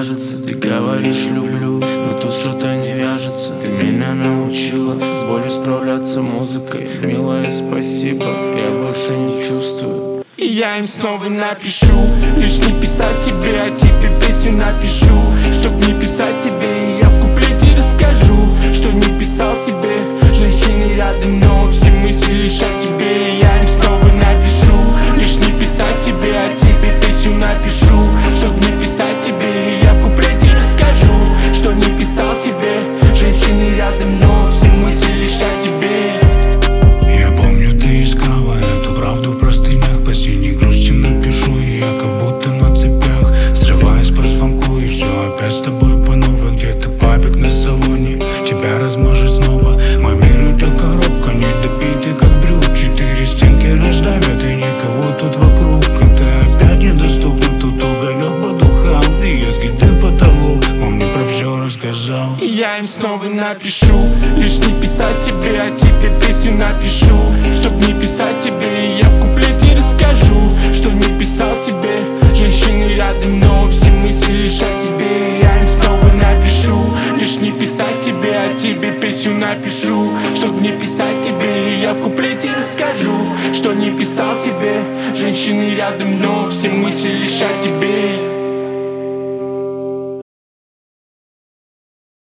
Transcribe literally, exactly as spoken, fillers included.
кажется. Ты говоришь люблю, но тут что-то не вяжется. Ты меня научила с болью справляться музыкой. Милая, спасибо, я больше не чувствую. И я им снова напишу, лишь не писать тебе, а тебе песню напишу. Чтоб не писать тебе, и я в куплете расскажу, что не писал тебе, женщины рядом, но все мысли лишь о тебе. И я им снова напишу, лишь не писать тебе, а тебе песню напишу. Чтоб не писать тебе, и я в куплете расскажу, что не писал тебе, женщины рядом, но все мысли лишь о тебе. Я помню, ты искала эту правду в простынях. По синей грусти напишу, и я как будто на цепях, срываясь по звонку, и все опять с тобой по новой. Где-то папик на салоне тебя размажет снова. Мой мир — это коробка, не допитый как брют. Четыре стенки раздавят, и никого тут вокруг. И ты опять недоступна, тут уголек по духам. Редкий ты потолок, он мне про все рассказал. И я им снова напишу, лишь не писать тебе, а тебе песню напишу. Чтоб не писать тебе, и я в куплете расскажу, что не писал тебе, женщины рядом, но все мысли лишь о тебе. И я им снова напишу, лишь не писать тебе, а тебе песню напишу. Чтоб не писать тебе, и я в куплете расскажу, что не писал тебе, женщины рядом, но все мысли лишь о тебе.